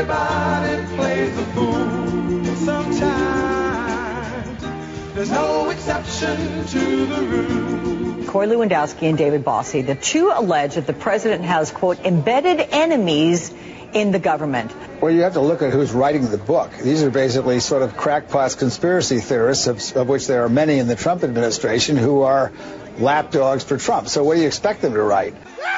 Everybody plays the fool sometimes. There's no exception to the rule. Corey Lewandowski and David Bossie, the two allege that the president has, quote, embedded enemies in the government. Well, you have to look at who's writing the book. These are basically sort of crackpots conspiracy theorists, of which there are many in the Trump administration, who are lapdogs for Trump. So what do you expect them to write?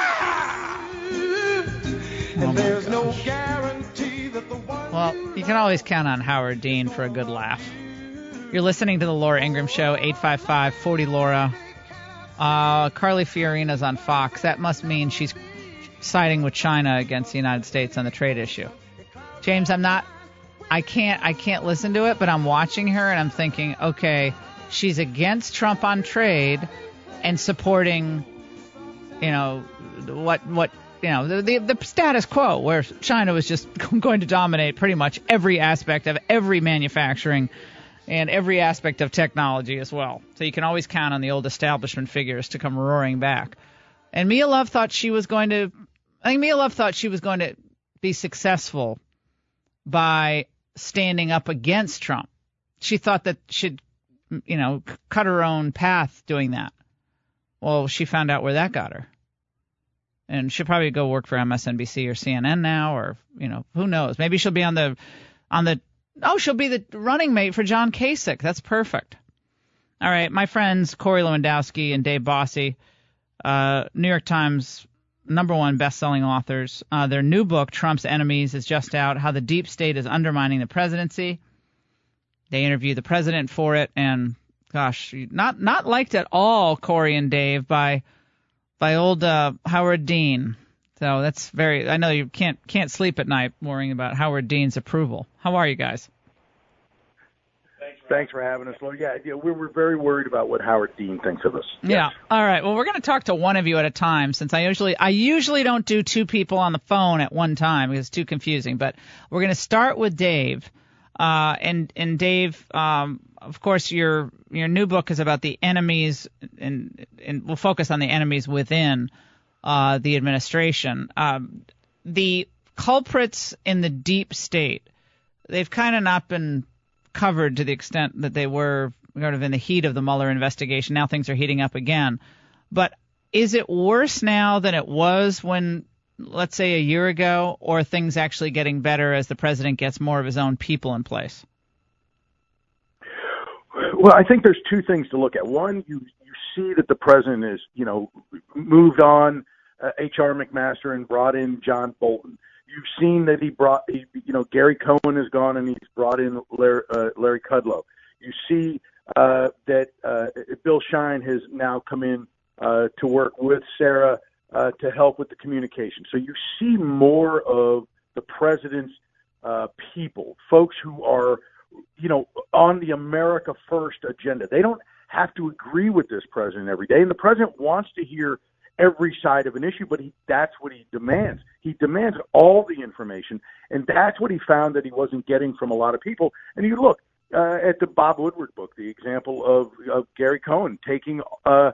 Well, you can always count on Howard Dean for a good laugh. You're listening to the Laura Ingraham Show, 855-40-LAURA. Carly Fiorina's on Fox. That must mean she's siding with China against the United States on the trade issue. James, I can't listen to it, but I'm watching her and I'm thinking, okay, she's against Trump on trade and supporting, the status quo where China was just going to dominate pretty much every aspect of every manufacturing and every aspect of technology as well. So you can always count on the old establishment figures to come roaring back. And Mia Love thought she was going to be successful by standing up against Trump. She thought that she'd, cut her own path doing that. Well, she found out where that got her. And she'll probably go work for MSNBC or CNN now, or, who knows? Maybe she'll be she'll be the running mate for John Kasich. That's perfect. All right, my friends Corey Lewandowski and Dave Bossie, New York Times #1 best-selling authors. Their new book, Trump's Enemies, is just out, How the Deep State is Undermining the Presidency. They interview the president for it, and, gosh, not liked at all, Corey and Dave, by old Howard Dean. So that's I know you can't sleep at night worrying about Howard Dean's approval. How are you guys? Thanks for having us. Well, yeah, we're very worried about what Howard Dean thinks of us. Yes. Yeah. All right. Well, we're going to talk to one of you at a time, since I usually don't do two people on the phone at one time because it's too confusing. But we're going to start with Dave. And Dave, of course, your new book is about the enemies, and we'll focus on the enemies within the administration. The culprits in the deep state, they've kind of not been covered to the extent that they were sort of in the heat of the Mueller investigation. Now things are heating up again. But is it worse now than it was when, let's say, a year ago, or are things actually getting better as the president gets more of his own people in place? Well, I think there's two things to look at. One, you see that the president is, moved on H.R. McMaster and brought in John Bolton. You've seen that Gary Cohen has gone and he's brought in Larry Kudlow. You see that Bill Shine has now come in to work with Sarah to help with the communication. So you see more of the president's people, folks who are, on the America First agenda. They don't have to agree with this president every day. And the president wants to hear every side of an issue, but that's what he demands. He demands all the information, and that's what he found that he wasn't getting from a lot of people. And you look at the Bob Woodward book, the example of Gary Cohen taking a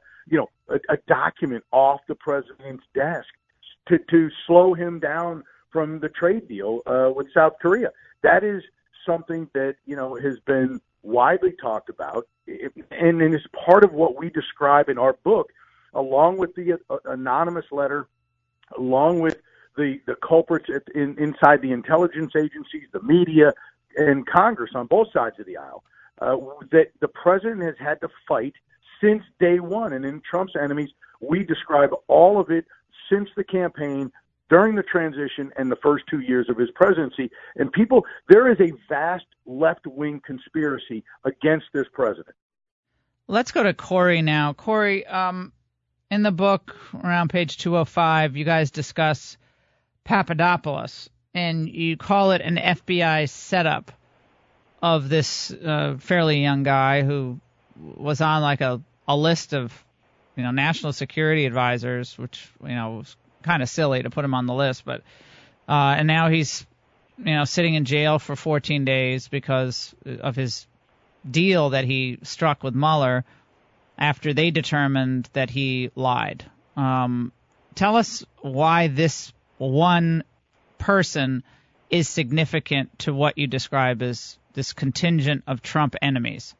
document off the president's desk to slow him down from the trade deal with South Korea. That is something that has been widely talked about, and is part of what we describe in our book, along with the anonymous letter, along with the culprits inside the intelligence agencies, the media, and Congress on both sides of the aisle, that the president has had to fight since day one. And in Trump's Enemies, we describe all of it since the campaign, during the transition, and the first 2 years of his presidency. And there is a vast left-wing conspiracy against this president. Let's go to Corey now. Corey, in the book, around page 205, you guys discuss Papadopoulos, and you call it an FBI setup of this fairly young guy who was on like a list of, national security advisors, which, was kind of silly to put him on the list. But and now he's, sitting in jail for 14 days because of his deal that he struck with Mueller after they determined that he lied. Tell us why this one person is significant to what you describe as this contingent of Trump enemies?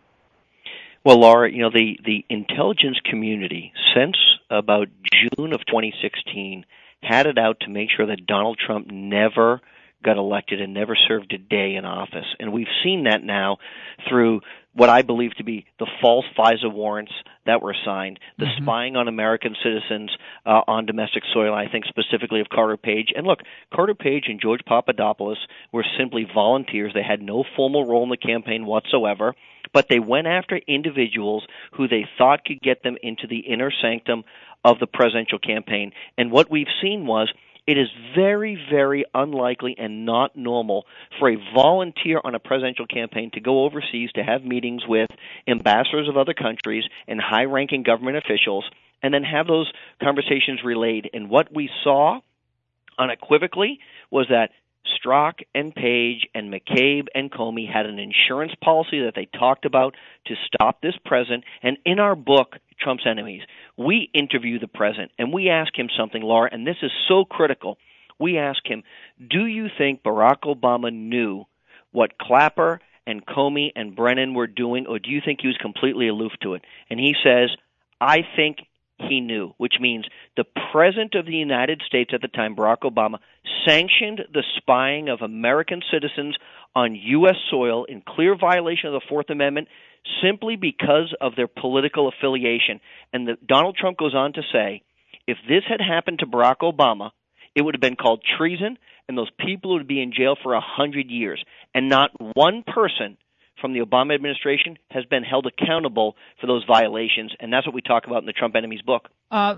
Well, Laura, the intelligence community, since about June of 2016, had it out to make sure that Donald Trump never got elected and never served a day in office. And we've seen that now through what I believe to be the false FISA warrants that were signed, the spying on American citizens on domestic soil, I think specifically of Carter Page. And look, Carter Page and George Papadopoulos were simply volunteers. They had no formal role in the campaign whatsoever, but they went after individuals who they thought could get them into the inner sanctum of the presidential campaign. And what we've seen was it is very, very unlikely and not normal for a volunteer on a presidential campaign to go overseas to have meetings with ambassadors of other countries and high-ranking government officials and then have those conversations relayed. And what we saw unequivocally was that Strzok and Page and McCabe and Comey had an insurance policy that they talked about to stop this president. And in our book, Trump's Enemies, we interview the president and we ask him something, Laura, and this is so critical. We ask him, do you think Barack Obama knew what Clapper and Comey and Brennan were doing, or do you think he was completely aloof to it? And he says, I think he knew, which means the President of the United States at the time, Barack Obama, sanctioned the spying of American citizens on U.S. soil in clear violation of the Fourth Amendment simply because of their political affiliation. And Donald Trump goes on to say, if this had happened to Barack Obama, it would have been called treason, and those people would be in jail for 100 years. And not one person from the Obama administration has been held accountable for those violations, and that's what we talk about in the Trump Enemies book.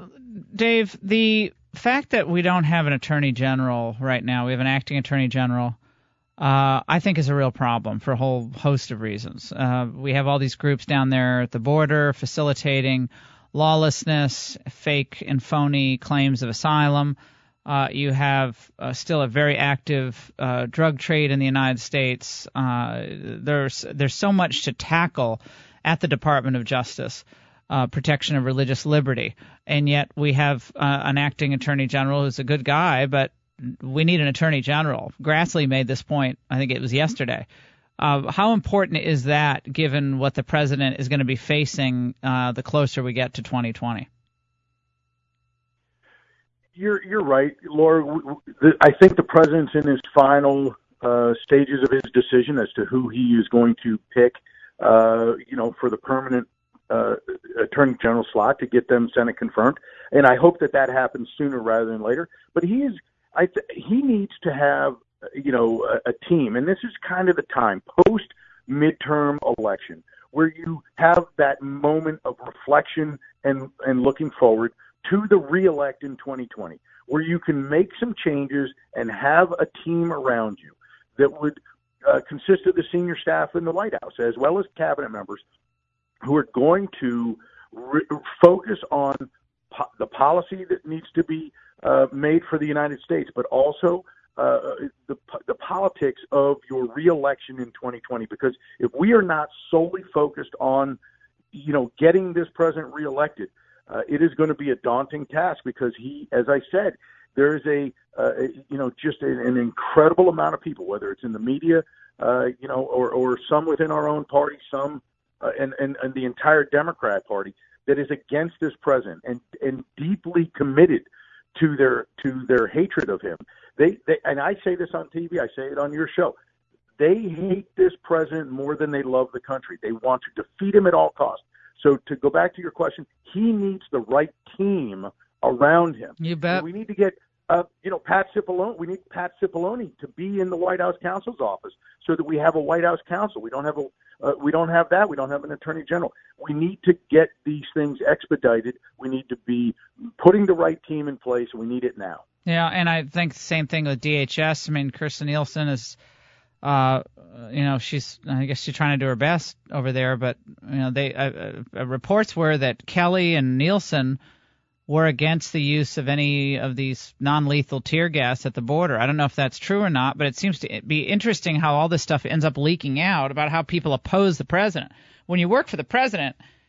Dave, the fact that we don't have an attorney general right now, we have an acting attorney general, I think is a real problem for a whole host of reasons. We have all these groups down there at the border facilitating lawlessness, fake and phony claims of asylum. You have still a very active drug trade in the United States. There's so much to tackle at the Department of Justice, protection of religious liberty, and yet we have an acting attorney general who's a good guy, but we need an attorney general. Grassley made this point, I think it was yesterday. How important is that, given what the president is going to be facing the closer we get to 2020? You're right, Laura. I think the president's in his final stages of his decision as to who he is going to pick, for the permanent attorney general slot to get them Senate confirmed. And I hope that happens sooner rather than later. But he needs to have, a team. And this is kind of the time, post-midterm election, where you have that moment of reflection and looking forward to the re-elect in 2020, where you can make some changes and have a team around you that would consist of the senior staff in the White House, as well as cabinet members, who are going to focus on the policy that needs to be made for the United States, but also the politics of your re-election in 2020. Because if we are not solely focused on, getting this president re-elected, it is going to be a daunting task, because he, as I said, there is just an incredible amount of people, whether it's in the media, or some within our own party, some and the entire Democrat Party, that is against this president and deeply committed to their hatred of him. They and I say this on TV, I say it on your show. They hate this president more than they love the country. They want to defeat him at all costs. So to go back to your question, he needs the right team around him. You bet. And we need to get, Pat Cipollone. We need Pat Cipollone to be in the White House counsel's office so that we have a White House counsel. We don't have we don't have that. We don't have an attorney general. We need to get these things expedited. We need to be putting the right team in place. We need it now. Yeah, and I think the same thing with DHS. I mean, Kirstjen Nielsen is. I guess she's trying to do her best over there, but reports were that Kelly and Nielsen were against the use of any of these non-lethal tear gas at the border. I don't know if that's true or not, but it seems to be interesting how all this stuff ends up leaking out about how people oppose the president. When you work for the president,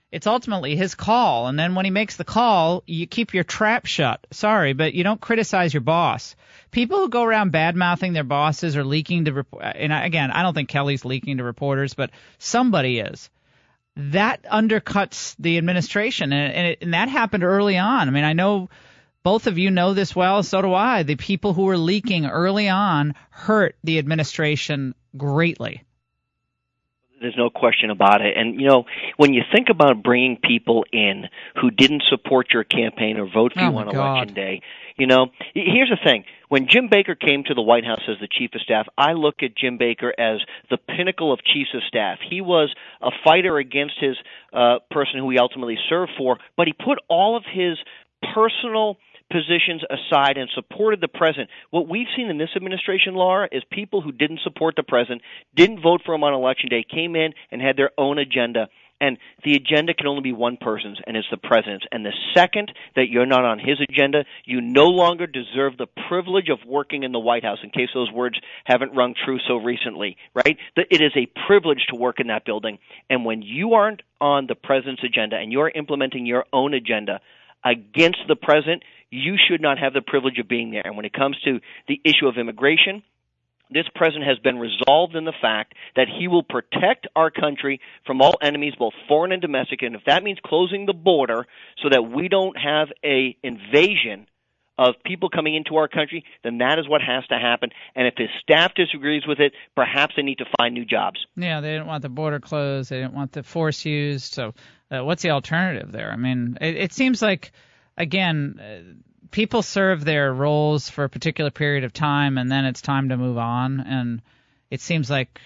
it's ultimately his call. And then when he makes the call, you keep your trap shut. Sorry, but you don't criticize your boss. People who go around bad-mouthing their bosses or leaking to and again, I don't think Kelly's leaking to reporters, but somebody is. That undercuts the administration, and that happened early on. I mean, I know both of you know this well, so do I. The people who were leaking early on hurt the administration greatly. There's no question about it. And, when you think about bringing people in who didn't support your campaign or vote for you on Election Day, here's the thing. When Jim Baker came to the White House as the chief of staff, I look at Jim Baker as the pinnacle of chiefs of staff. He was a fighter against his person who he ultimately served for, but he put all of his personal positions aside and supported the president. What we've seen in this administration, Laura, is people who didn't support the president, didn't vote for him on Election Day, came in and had their own agenda. And the agenda can only be one person's, and it's the president's. And the second that you're not on his agenda, you no longer deserve the privilege of working in the White House, in case those words haven't rung true so recently, right? It is a privilege to work in that building. And when you aren't on the president's agenda and you're implementing your own agenda against the president, you should not have the privilege of being there. And when it comes to the issue of immigration, this president has been resolved in the fact that he will protect our country from all enemies, both foreign and domestic. And if that means closing the border so that we don't have an invasion of people coming into our country, then that is what has to happen. And if his staff disagrees with it, perhaps they need to find new jobs. Yeah, they didn't want the border closed. They didn't want the force used. So what's the alternative there? I mean, it seems like, again, people serve their roles for a particular period of time, and then it's time to move on. And it seems like,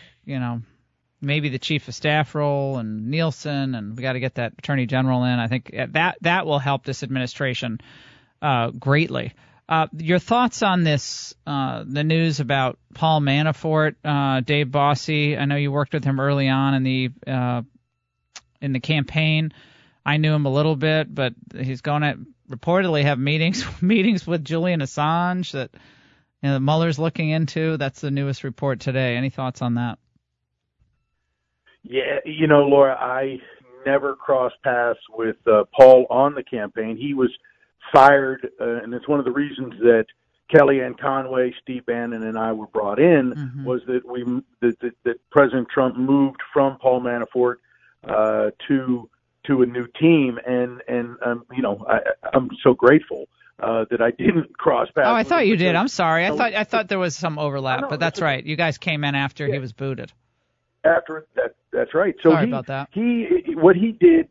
maybe the chief of staff role and Nielsen, and we got to get that attorney general in. I think that will help this administration greatly. Your thoughts on this, the news about Paul Manafort, Dave Bossie? I know you worked with him early on in the campaign. I knew him a little bit, but he's going to reportedly have meetings with Julian Assange that Mueller's looking into. That's the newest report today. Any thoughts on that? Yeah, Laura, I never crossed paths with Paul on the campaign. He was fired, and it's one of the reasons that Kellyanne Conway, Steve Bannon, and I were brought in, was that that President Trump moved from Paul Manafort to a new team, and I'm so grateful that I didn't cross paths. Oh, I thought you did. I'm sorry. I thought there was some overlap, but that's right. You guys came in after he was booted. After that, that's right. So sorry about that. What he did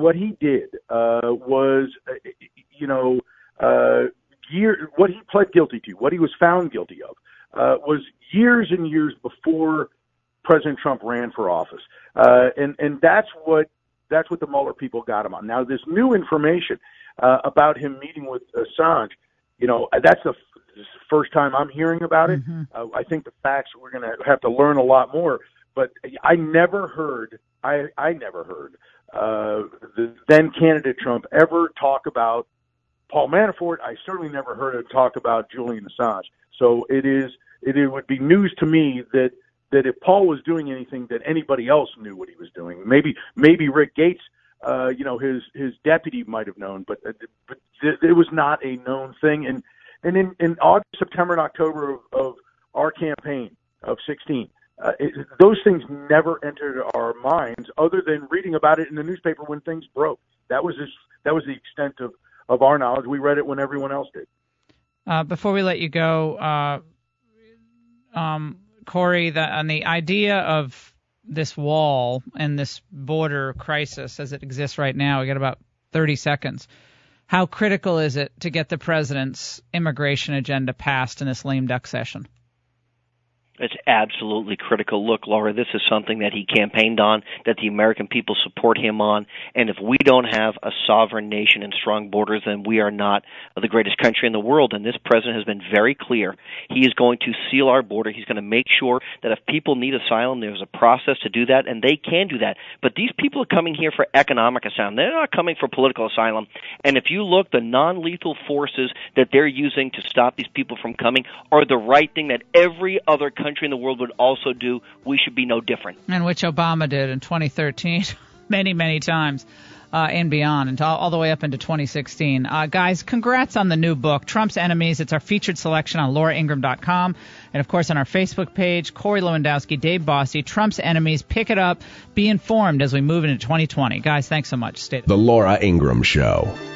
was, what he pled guilty to, what he was found guilty of, was years and years before President Trump ran for office, and that's what the Mueller people got him on. Now, this new information about him meeting with Assange, that's the first time I'm hearing about it. I think the facts, we're going to have to learn a lot more. But I never heard the then candidate Trump ever talk about Paul Manafort. I certainly never heard him talk about Julian Assange. So it would be news to me that if Paul was doing anything, that anybody else knew what he was doing. Maybe Rick Gates, his deputy might have known, but it was not a known thing. And in August, September, and October of our campaign of 2016, those things never entered our minds, other than reading about it in the newspaper when things broke. That was the extent of our knowledge. We read it when everyone else did. Before we let you go, Corey, on the idea of this wall and this border crisis as it exists right now, we got about 30 seconds. How critical is it to get the president's immigration agenda passed in this lame duck session? It's absolutely critical. Look, Laura, this is something that he campaigned on, that the American people support him on, and if we don't have a sovereign nation and strong borders, then we are not the greatest country in the world, and this president has been very clear. He is going to seal our border. He's going to make sure that if people need asylum, there's a process to do that, and they can do that. But these people are coming here for economic asylum. They're not coming for political asylum, and if you look, the non-lethal forces that they're using to stop these people from coming are the right thing that every other country in the world would also do. We should be no different. And which Obama did in 2013 many, many times. and beyond, and all the way up into 2016. Guys, congrats on the new book, Trump's Enemies. It's our featured selection on lauraingraham.com. And, of course, on our Facebook page, Corey Lewandowski, Dave Bossy, Trump's Enemies. Pick it up. Be informed as we move into 2020. Guys, thanks so much. Stay there. The Laura Ingraham Show.